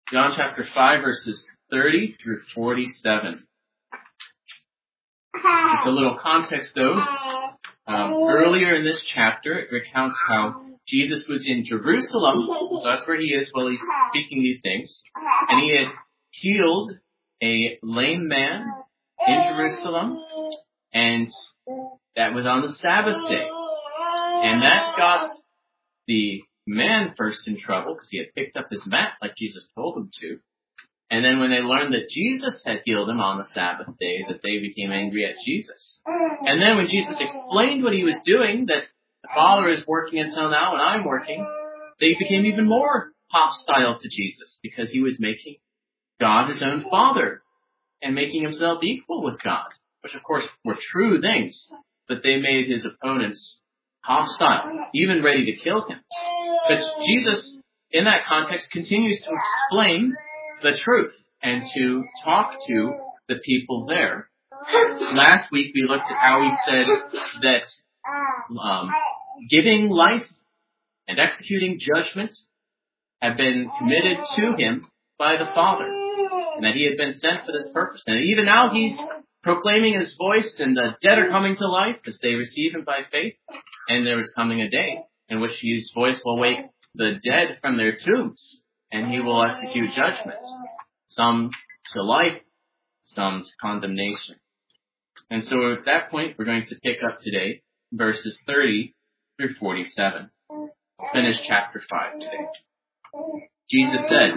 John chapter 5, verses 30 through 47. Just a little context, though. Earlier in this chapter, it recounts how Jesus was in Jerusalem, so that's where he is while he's speaking these things, and he had healed a lame man in Jerusalem, and that was on the Sabbath day. And that got the man first in trouble because he had picked up his mat like Jesus told him to. And then when they learned that Jesus had healed him on the Sabbath day, that they became angry at Jesus. And then when Jesus explained what he was doing, that the Father is working until now and I'm working, they became even more hostile to Jesus because he was making God his own Father and making himself equal with God, which of course were true things, but they made his opponents hostile, even ready to kill him. But Jesus, in that context, continues to explain the truth and to talk to the people there. Last week we looked at how he said that giving life and executing judgment have been committed to him by the Father, and that he had been sent for this purpose. And even now he's proclaiming his voice, and the dead are coming to life as they receive him by faith. And there is coming a day in which his voice will wake the dead from their tombs, and he will execute judgments, some to life, some to condemnation. And so at that point, we're going to pick up today verses 30 through 47. Finish chapter 5 today. Jesus said,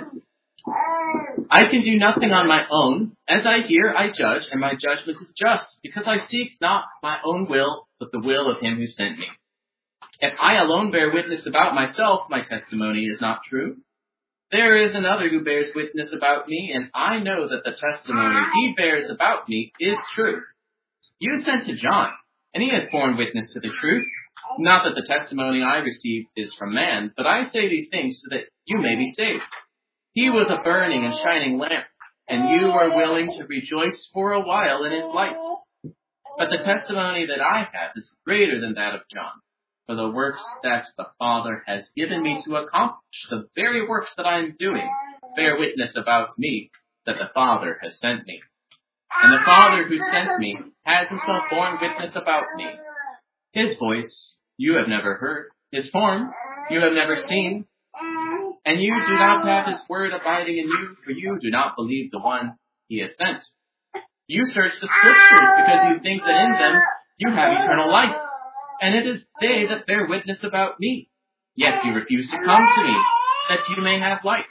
I can do nothing on my own. As I hear, I judge, and my judgment is just, because I seek not my own will, but the will of him who sent me. If I alone bear witness about myself, my testimony is not true. There is another who bears witness about me, and I know that the testimony he bears about me is true. You sent to John, and he has borne witness to the truth. Not that the testimony I received is from man, but I say these things so that you may be saved. He was a burning and shining lamp, and you were willing to rejoice for a while in his light. But the testimony that I have is greater than that of John. For the works that the Father has given me to accomplish, the very works that I am doing, bear witness about me that the Father has sent me. And the Father who sent me has himself borne witness about me. His voice you have never heard, his form you have never seen, and you do not have his word abiding in you, for you do not believe the one he has sent. You search the Scriptures because you think that in them you have eternal life. And it is they that bear witness about me. Yet you refuse to come to me, that you may have life.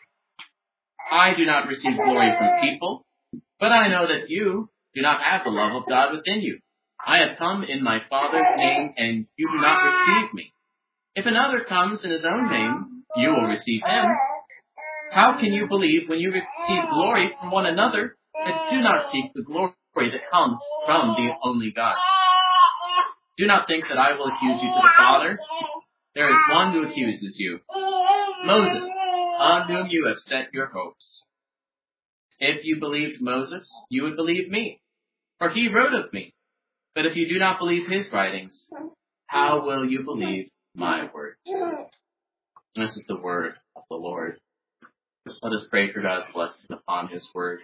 I do not receive glory from people, but I know that you do not have the love of God within you. I have come in my Father's name, and you do not receive me. If another comes in his own name, you will receive him. How can you believe when you receive glory from one another, that do not seek the glory that comes from the only God? Do not think that I will accuse you to the Father. There is one who accuses you, Moses, on whom you have set your hopes. If you believed Moses, you would believe me, for he wrote of me. But if you do not believe his writings, how will you believe my words? This is the word of the Lord. Let us pray for God's blessing upon his word.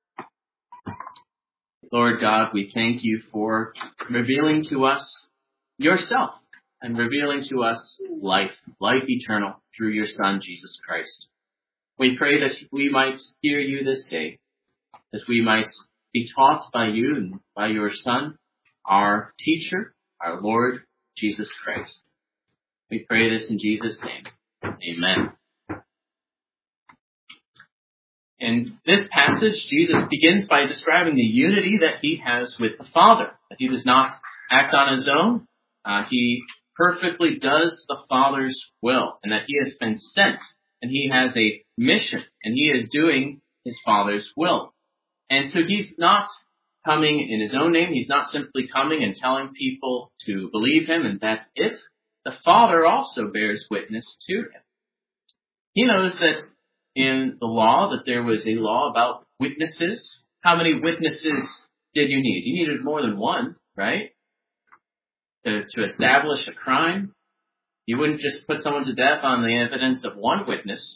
Lord God, we thank you for revealing to us yourself and revealing to us life eternal through your Son, Jesus Christ. We pray that we might hear you this day, that we might be taught by you and by your Son, our teacher, our Lord, Jesus Christ. We pray this in Jesus' name. Amen. In this passage, Jesus begins by describing the unity that he has with the Father, that he does not act on his own. He perfectly does the Father's will, and that he has been sent, and he has a mission, and he is doing his Father's will. And so he's not coming in his own name. He's not simply coming and telling people to believe him, and that's it. The Father also bears witness to him. He knows that in the law that there was a law about witnesses. How many witnesses did you need? You needed more than one, right? To establish a crime. You wouldn't just put someone to death on the evidence of one witness.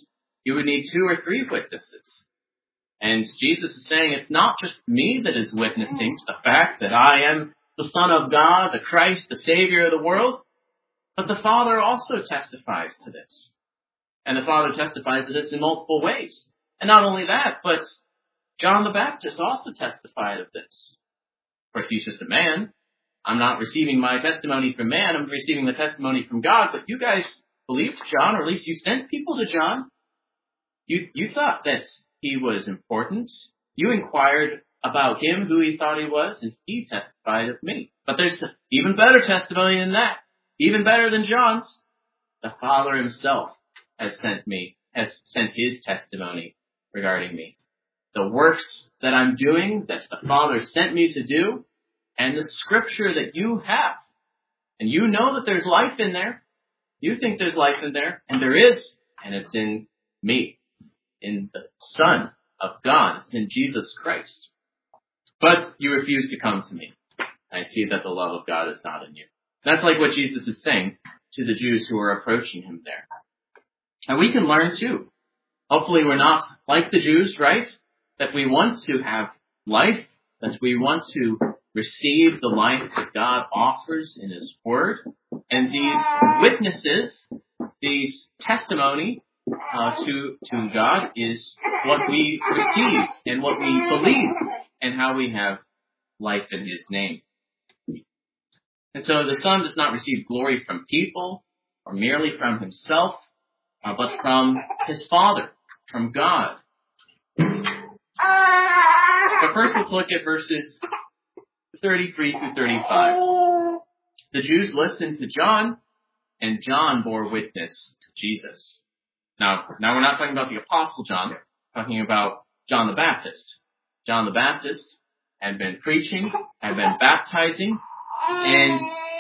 you would need 2 or 3 witnesses. And Jesus is saying it's not just me that is witnessing to the fact that I am the Son of God, the Christ, the Savior of the world, but the Father also testifies to this. And the Father testifies to this in multiple ways. And not only that, but John the Baptist also testified of this. Of course, he's just a man. I'm not receiving my testimony from man. I'm receiving the testimony from God. But you guys believed John, or at least you sent people to John. You thought that he was important. You inquired about him, who he thought he was, and he testified of me. But there's an even better testimony than that. Even better than John's. The Father himself has sent his testimony regarding me. The works that I'm doing, that the Father sent me to do, and the scripture that you have. And you know that there's life in there. You think there's life in there, and there is, and it's in me, in the Son of God. It's in Jesus Christ. But you refuse to come to me. I see that the love of God is not in you. That's like what Jesus is saying to the Jews who are approaching him there. And we can learn too. Hopefully we're not like the Jews, right? That we want to have life, that we want to receive the life that God offers in his word. And these witnesses, these testimony to God is what we receive and what we believe and how we have life in his name. And so the Son does not receive glory from people or merely from himself, but from his Father, from God. But first let's look at verses 33 through 35. The Jews listened to John, and John bore witness to Jesus. Now we're not talking about the Apostle John, we're talking about John the Baptist. John the Baptist had been preaching, had been baptizing, and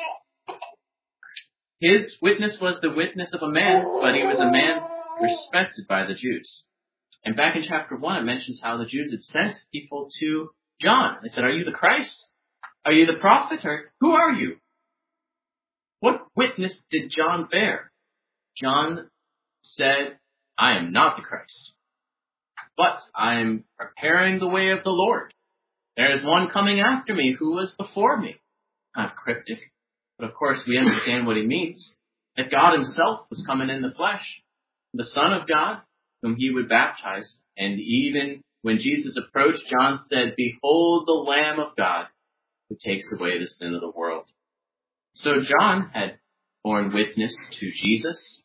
his witness was the witness of a man, but he was a man respected by the Jews. And back in chapter 1, it mentions how the Jews had sent people to John. They said, "Are you the Christ? Are you the prophet? Or who are you?" What witness did John bear? John said, "I am not the Christ, but I am preparing the way of the Lord. There is one coming after me who was before me." Kind of cryptic, but of course we understand what he means. That God himself was coming in the flesh, the Son of God, whom he would baptize. And even when Jesus approached, John said, "Behold the Lamb of God who takes away the sin of the world." So John had borne witness to Jesus.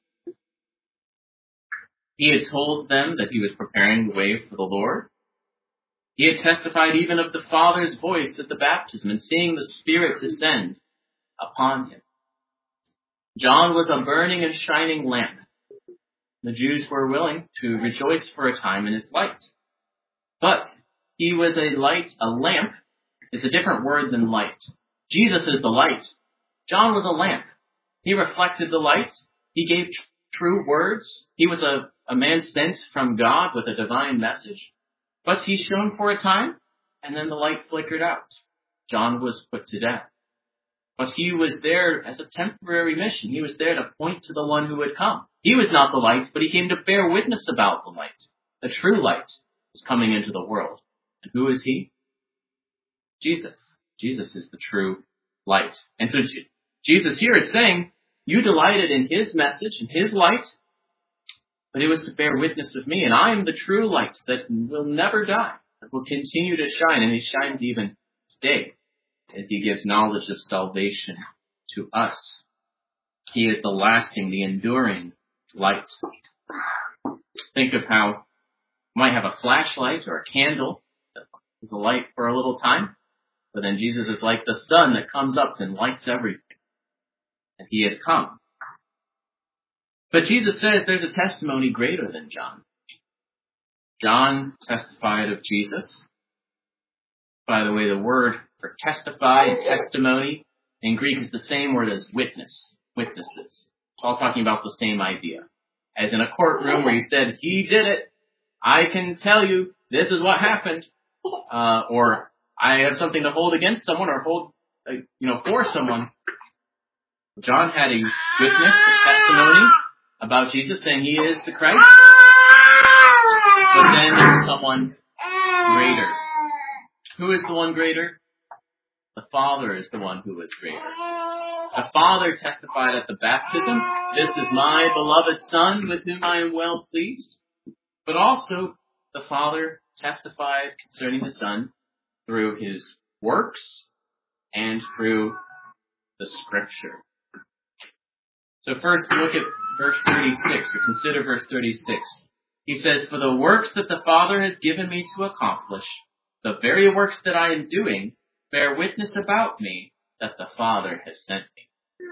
He had told them that he was preparing the way for the Lord. He had testified even of the Father's voice at the baptism and seeing the Spirit descend upon him. John was a burning and shining lamp. The Jews were willing to rejoice for a time in his light. But he was a light, a lamp. It's a different word than light. Jesus is the light. John was a lamp. He reflected the light. He gave true words. He was a man sent from God with a divine message. But he shone for a time, and then the light flickered out. John was put to death. But he was there as a temporary mission. He was there to point to the one who had come. He was not the light, but he came to bear witness about the light. The true light is coming into the world. And who is he? Jesus. Jesus is the true light. And so Jesus here is saying, you delighted in his message and his light, but it was to bear witness of me. And I am the true light that will never die, that will continue to shine. And he shines even today as he gives knowledge of salvation to us. He is the lasting, the enduring light. Think of how you might have a flashlight or a candle that is a light for a little time, but then Jesus is like the sun that comes up and lights everything. And he had come. But Jesus says there's a testimony greater than John. John testified of Jesus. By the way, the word for testify and testimony in Greek is the same word as witness, witnesses. It's all talking about the same idea. As in a courtroom where you said, he did it, I can tell you this is what happened, or I have something to hold against someone or hold, for someone. John had a witness, a testimony about Jesus saying he is the Christ. one greater. Who is the one greater? The Father is the one who is greater. The Father testified at the baptism, "This is my beloved Son with whom I am well pleased." But also, the Father testified concerning the Son through his works and through the Scripture. So first, look at verse 36, or consider verse 36. He says, "For the works that the Father has given me to accomplish, the very works that I am doing, bear witness about me that the Father has sent me."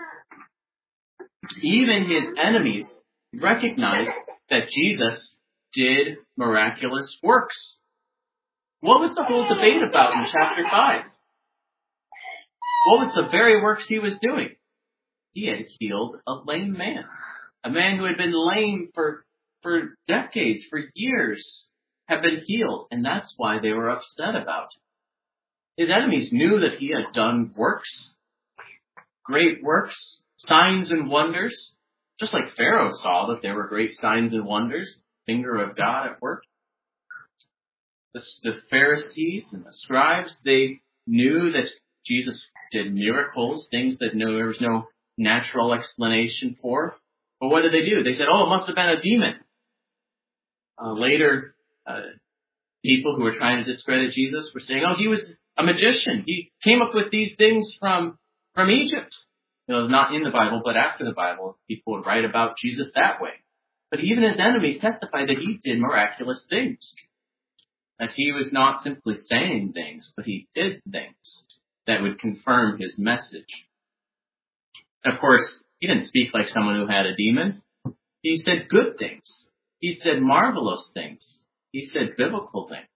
Even his enemies recognized that Jesus did miraculous works. What was the whole debate about in chapter 5? What was the very works he was doing? He had healed a lame man. A man who had been lame for decades, for years, had been healed, and that's why they were upset about it. His enemies knew that he had done works, great works, signs and wonders, just like Pharaoh saw that there were great signs and wonders, finger of God at work. The Pharisees and the scribes, they knew that Jesus did miracles, things that there was no natural explanation for. But what did they do? They said, "Oh, it must have been a demon." Later, people who were trying to discredit Jesus were saying, "Oh, he was a magician. He came up with these things from Egypt." Not in the Bible, but after the Bible, people would write about Jesus that way. But even his enemies testified that he did miraculous things. That he was not simply saying things, but he did things that would confirm his message. Of course, he didn't speak like someone who had a demon. He said good things. He said marvelous things. He said biblical things.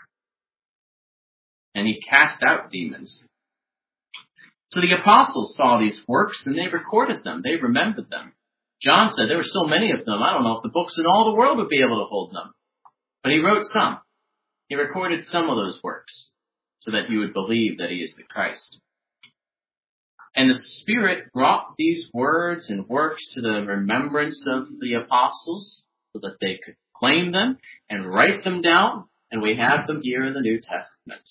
And he cast out demons. So the apostles saw these works and they recorded them. They remembered them. John said there were so many of them, I don't know if the books in all the world would be able to hold them. But he wrote some. He recorded some of those works so that you would believe that he is the Christ. And the Spirit brought these words and works to the remembrance of the apostles so that they could claim them and write them down. And we have them here in the New Testament.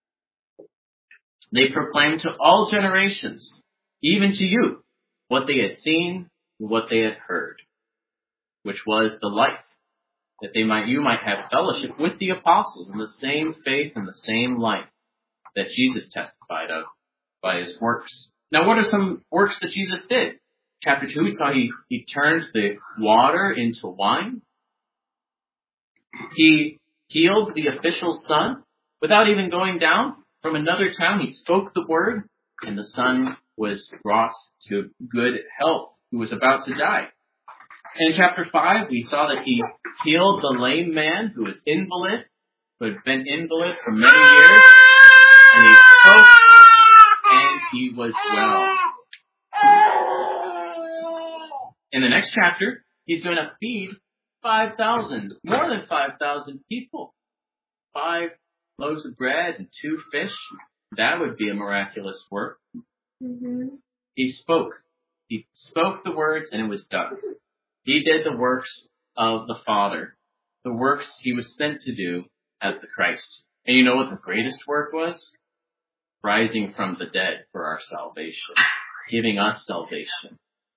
They proclaimed to all generations, even to you, what they had seen and what they had heard, which was the life, that you might have fellowship with the apostles in the same faith and the same life that Jesus testified of by his works. Now, what are some works that Jesus did? Chapter 2, we saw he turned the water into wine. He healed the official's son without even going down from another town. He spoke the word, and the son was brought to good health, who was about to die. In chapter 5, we saw that he healed the lame man who was invalid, who had been invalid for many years, and he spoke, and he was well. In the next chapter, he's going to feed 5,000, more than 5,000 people. 5 loaves of bread and 2 fish. That would be a miraculous work. Mm-hmm. He spoke the words, and it was done. He did the works of the Father, the works he was sent to do as the Christ. And you know what the greatest work was? Rising from the dead for our salvation, giving us salvation.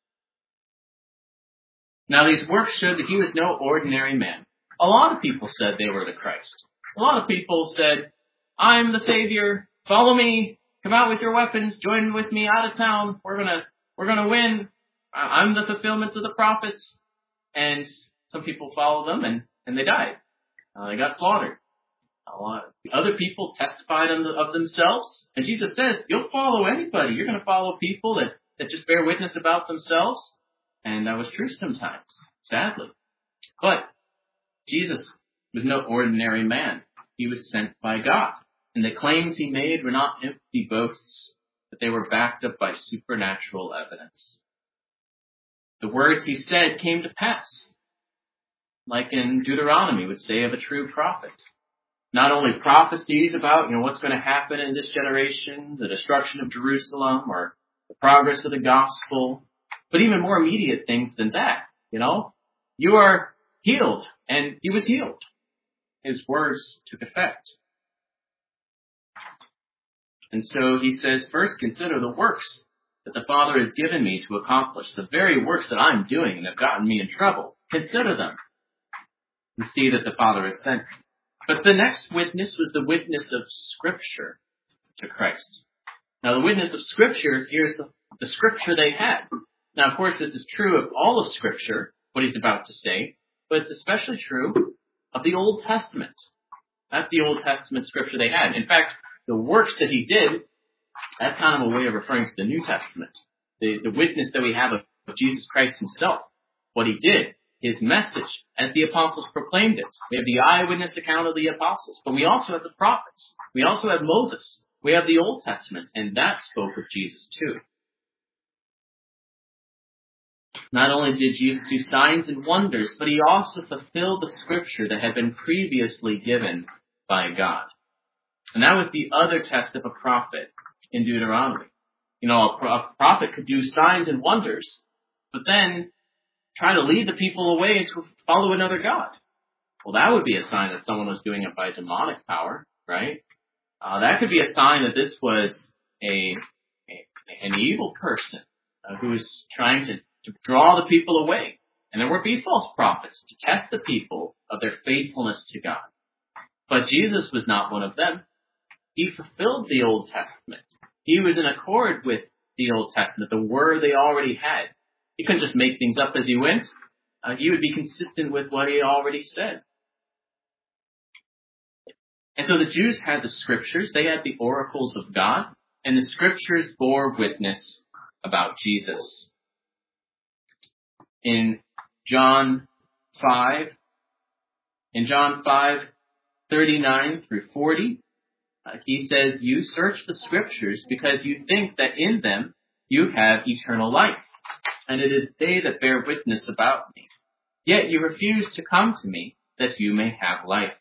Now, these works showed that he was no ordinary man. A lot of people said they were the Christ. A lot of people said, "I'm the Savior. Follow me. Come out with your weapons. Join with me out of town. We're gonna win. I'm the fulfillment of the prophets." And some people followed them, and they died. They got slaughtered. Other people testified of themselves. And Jesus says, you'll follow anybody. You're going to follow people that just bear witness about themselves. And that was true sometimes, sadly. But Jesus was no ordinary man. He was sent by God. And the claims he made were not empty boasts, but they were backed up by supernatural evidence. The words he said came to pass, like in Deuteronomy would say of a true prophet. Not only prophecies about, what's going to happen in this generation, the destruction of Jerusalem or the progress of the gospel, but even more immediate things than that. You are healed, and he was healed. his words took effect. And so he says, first consider the works that the Father has given me to accomplish, the very works that I'm doing and have gotten me in trouble. Consider them and see that the Father has sent me. But the next witness was the witness of Scripture to Christ. Now, the witness of Scripture, here's the Scripture they had. Now, of course, this is true of all of Scripture, what he's about to say, but it's especially true of the Old Testament. That's the Old Testament Scripture they had. In fact, the works that he did, that's kind of a way of referring to the New Testament. The witness that we have of Jesus Christ himself, what he did, his message, as the apostles proclaimed it. We have the eyewitness account of the apostles, but we also have the prophets. We also have Moses. We have the Old Testament, and that spoke of Jesus too. Not only did Jesus do signs and wonders, but he also fulfilled the Scripture that had been previously given by God. And that was the other test of a prophet in Deuteronomy. You know, a prophet could do signs and wonders, but then try to lead the people away to follow another god. Well, that would be a sign that someone was doing it by demonic power, right? That could be a sign that this was an evil person who was trying to draw the people away. And there would be false prophets to test the people of their faithfulness to God. But Jesus was not one of them. He fulfilled the Old Testament. He was in accord with the Old Testament, the word they already had. He couldn't just make things up as he went. He would be consistent with what he already said. And so the Jews had the Scriptures. They had the oracles of God. And the Scriptures bore witness about Jesus. In John 5:39 through 40, he says, you search the Scriptures because you think that in them you have eternal life. And it is they that bear witness about me. Yet you refuse to come to me that you may have life.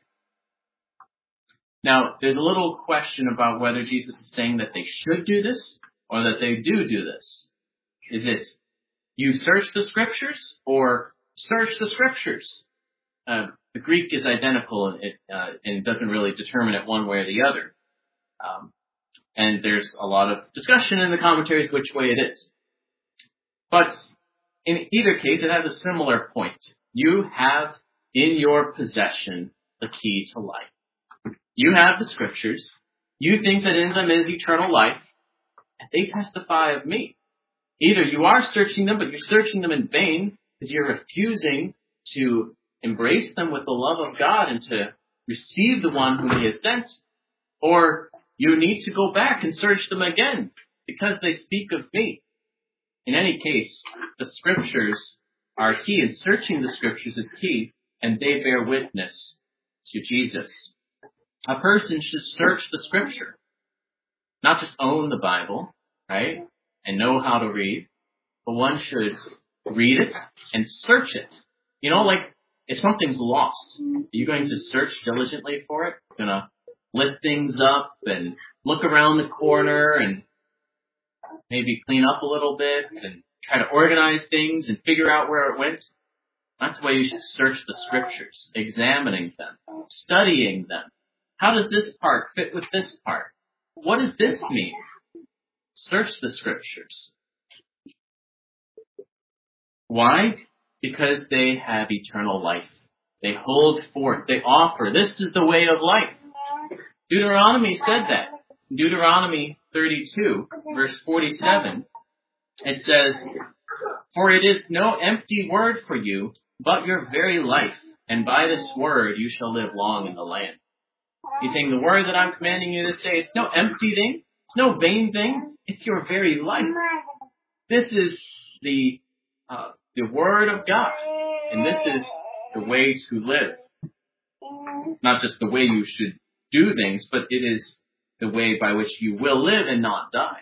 Now, there's a little question about whether Jesus is saying that they should do this or that they do this. Is it you search the Scriptures or search the Scriptures? The Greek is identical and doesn't really determine it one way or the other. And there's a lot of discussion in the commentaries which way it is. But in either case, it has a similar point. You have in your possession the key to life. You have the Scriptures. You think that in them is eternal life. And they testify of me. Either you are searching them, but you're searching them in vain because you're refusing to embrace them with the love of God and to receive the one whom he has sent. Or you need to go back and search them again because they speak of me. In any case, the Scriptures are key, and searching the Scriptures is key, and they bear witness to Jesus. A person should search the Scripture, not just own the Bible, right, and know how to read, but one should read it and search it. You know, like if something's lost, are you going to search diligently for it? You're going to lift things up and look around the corner and maybe clean up a little bit and try to organize things and figure out where it went? That's the way you should search the Scriptures, examining them, studying them. How does this part fit with this part? What does this mean? Search the Scriptures. Why? Because they have eternal life. They hold forth. They offer. This is the way of life. Deuteronomy said that. In Deuteronomy 32, verse 47, it says, for it is no empty word for you, but your very life, and by this word you shall live long in the land. He's saying the word that I'm commanding you this day, it's no empty thing, it's no vain thing, it's your very life. This is the word of God, and this is the way to live. Not just the way you should do things, but it is the way by which you will live and not die.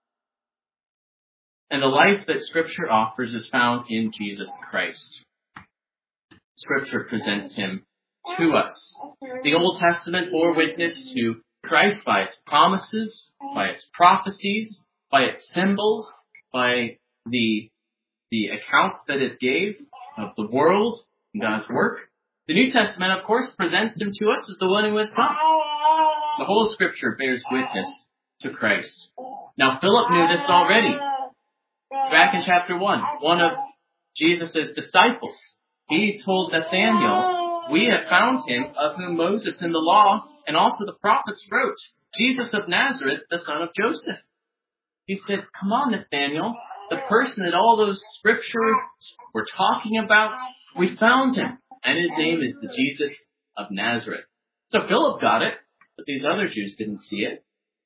And the life that Scripture offers is found in Jesus Christ. Scripture presents him to us. The Old Testament bore witness to Christ by its promises, by its prophecies, by its symbols, by the accounts that it gave of the world and God's work. The New Testament, of course, presents him to us as the one who has come. The whole Scripture bears witness to Christ. Now, Philip knew this already. Back in chapter 1, one of Jesus' disciples, he told Nathanael, "We have found him of whom Moses in the law and also the prophets wrote, Jesus of Nazareth, the son of Joseph." He said, "Come on, Nathanael, the person that all those scriptures were talking about, we found him, and his name is the Jesus of Nazareth." So Philip got it, but these other Jews didn't see it.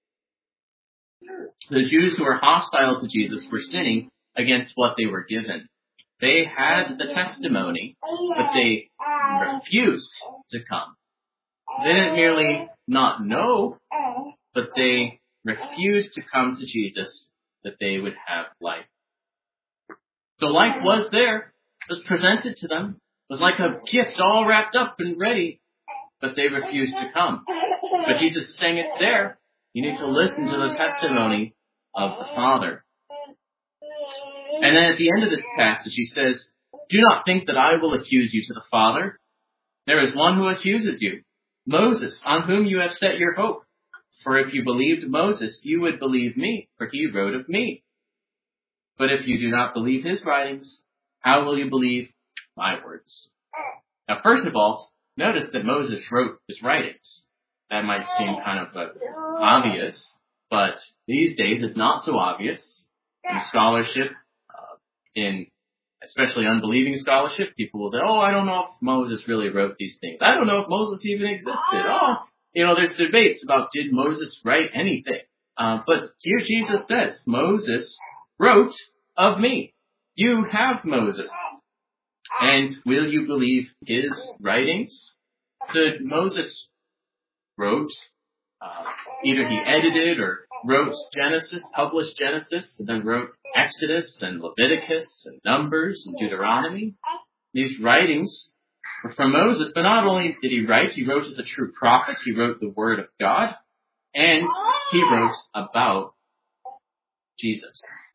The Jews who were hostile to Jesus were sinning against what they were given. They had the testimony, but they refused to come. They didn't merely not know, but they refused to come to Jesus that they would have life. So life was there, was presented to them, was like a gift all wrapped up and ready, but they refused to come. But Jesus is saying it's there. You need to listen to the testimony of the Father. And then at the end of this passage, he says, "Do not think that I will accuse you to the Father. There is one who accuses you, Moses, on whom you have set your hope. For if you believed Moses, you would believe me, for he wrote of me. But if you do not believe his writings, how will you believe my words?" Now, first of all, notice that Moses wrote his writings. That might seem kind of obvious, but these days it's not so obvious. In scholarship, especially unbelieving scholarship, people will say, "Oh, I don't know if Moses really wrote these things. I don't know if Moses even existed. Oh, there's debates about did Moses write anything." But here Jesus says, Moses wrote of me. You have Moses. And will you believe his writings? So Moses wrote, either he edited or wrote Genesis, published Genesis, and then wrote Exodus and Leviticus and Numbers and Deuteronomy. These writings were from Moses, but not only did he write as a true prophet, he wrote the Word of God, and he wrote about Jesus.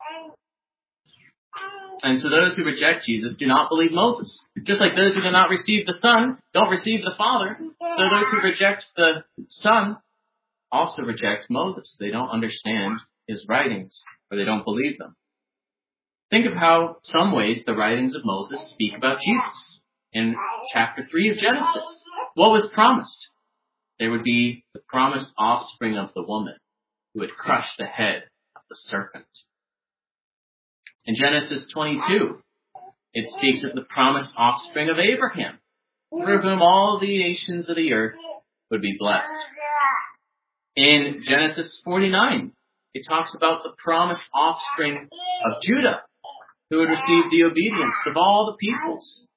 And so those who reject Jesus do not believe Moses. Just like those who do not receive the Son don't receive the Father, so those who reject the Son also reject Moses. They don't understand his writings, or they don't believe them. Think of how some ways the writings of Moses speak about Jesus. In chapter 3 of Genesis, what was promised? There would be the promised offspring of the woman who would crush the head of the serpent. In Genesis 22, it speaks of the promised offspring of Abraham, through whom all the nations of the earth would be blessed. In Genesis 49, it talks about the promised offspring of Judah, who would receive the obedience of all the peoples.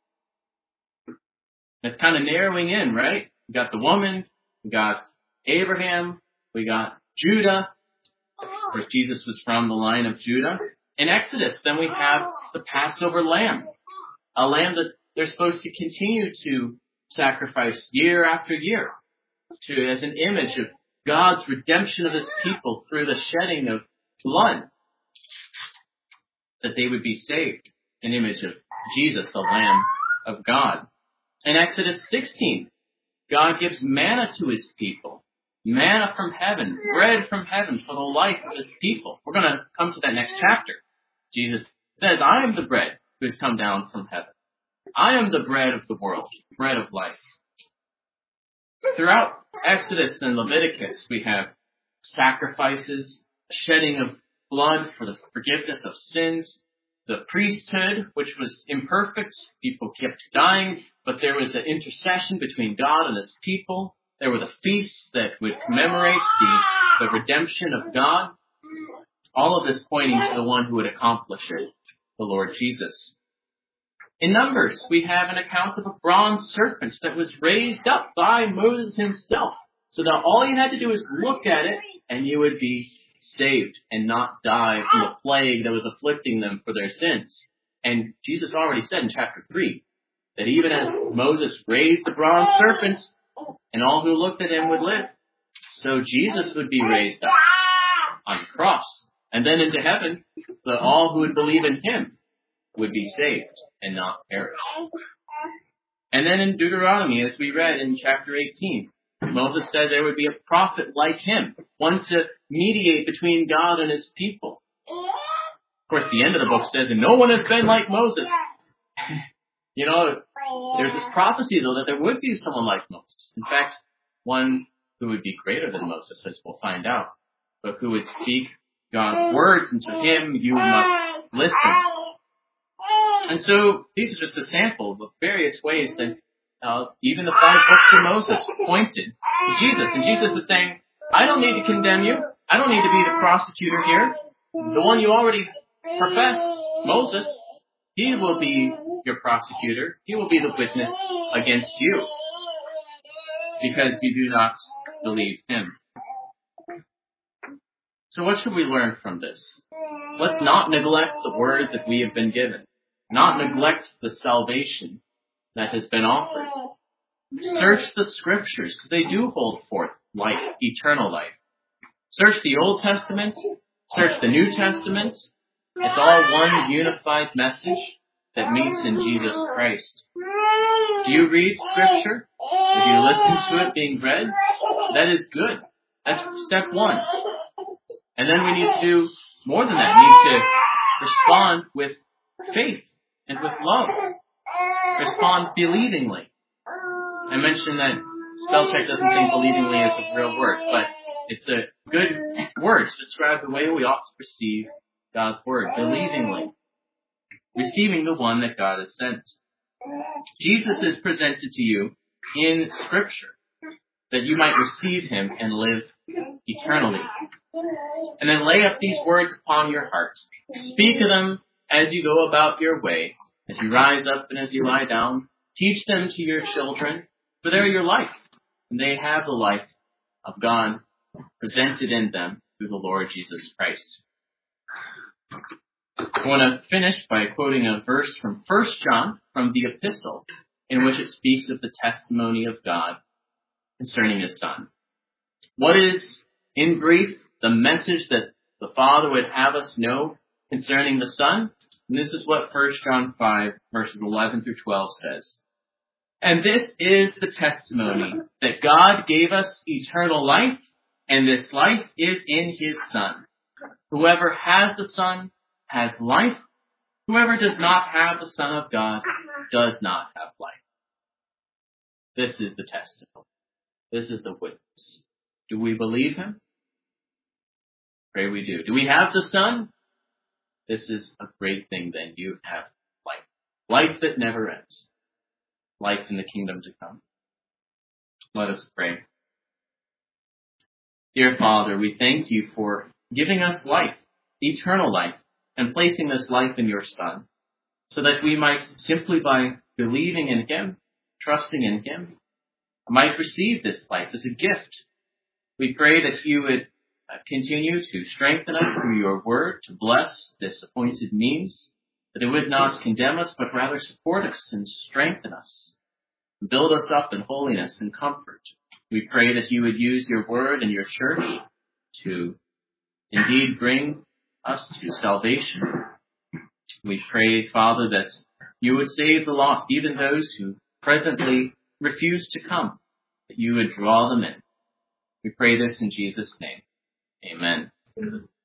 It's kind of narrowing in, right? We got the woman, we got Abraham, we got Judah. Of course, Jesus was from the line of Judah. In Exodus, then we have the Passover lamb, a lamb that they're supposed to continue to sacrifice year after year, as an image of God's redemption of his people through the shedding of blood, that they would be saved, an image of Jesus, the Lamb of God. In Exodus 16, God gives manna to his people, manna from heaven, bread from heaven for the life of his people. We're going to come to that next chapter. Jesus says, "I am the bread who has come down from heaven. I am the bread of the world, bread of life." Throughout Exodus and Leviticus, we have sacrifices, shedding of blood for the forgiveness of sins, the priesthood, which was imperfect. People kept dying, but there was an intercession between God and his people. There were the feasts that would commemorate the redemption of God. All of this pointing to the one who would accomplish it, the Lord Jesus. In Numbers, we have an account of a bronze serpent that was raised up by Moses himself. So that all you had to do is look at it and you would be saved and not die from the plague that was afflicting them for their sins. And Jesus already said in chapter 3 that even as Moses raised the bronze serpent and all who looked at him would live, so Jesus would be raised up on the cross. And then into heaven, all who would believe in him would be saved and not perish. And then in Deuteronomy, as we read in chapter 18, Moses said there would be a prophet like him, one to mediate between God and his people. Of course, the end of the book says, and no one has been like Moses. There's this prophecy, though, that there would be someone like Moses. In fact, one who would be greater than Moses, as we'll find out, but who would speak God's words, and to him you must listen. And so these are just a sample of various ways that even the 5 books of Moses pointed to Jesus. And Jesus is saying, I don't need to condemn you. I don't need to be the prosecutor here. The one you already profess, Moses, he will be your prosecutor. He will be the witness against you because you do not believe him. So what should we learn from this? Let's not neglect the word that we have been given. Not neglect the salvation that has been offered. Search the scriptures, because they do hold forth life, eternal life. Search the Old Testament. Search the New Testament. It's all one unified message that meets in Jesus Christ. Do you read scripture? If you listen to it being read, that is good. That's step 1. And then we need to do more than that. We need to respond with faith and with love. Respond believingly. I mentioned that spell check doesn't think believingly is a real word, but it's a good word to describe the way we ought to receive God's word. Believingly. Receiving the one that God has sent. Jesus is presented to you in Scripture that you might receive him and live eternally. And then lay up these words upon your heart. Speak of them as you go about your way, as you rise up and as you lie down. Teach them to your children, for they're your life, and they have the life of God presented in them through the Lord Jesus Christ. I want to finish by quoting a verse from 1 John from the epistle, in which it speaks of the testimony of God concerning his Son. What is, in brief, the message that the Father would have us know concerning the Son? And this is what 1 John 5, verses 11 through 12 says. And this is the testimony, that God gave us eternal life, and this life is in his Son. Whoever has the Son has life. Whoever does not have the Son of God does not have life. This is the testimony. This is the witness. Do we believe him? Pray we do. Do we have the Son? This is a great thing then. You have life. Life that never ends. Life in the kingdom to come. Let us pray. Dear Father, we thank you for giving us life, eternal life, and placing this life in your Son, so that we might, simply by believing in him, trusting in him, might receive this life as a gift. We pray that you would continue to strengthen us through your word, to bless this appointed means, that it would not condemn us, but rather support us and strengthen us, and build us up in holiness and comfort. We pray that you would use your word and your church to indeed bring us to salvation. We pray, Father, that you would save the lost, even those who presently refuse to come, that you would draw them in. We pray this in Jesus' name. Amen.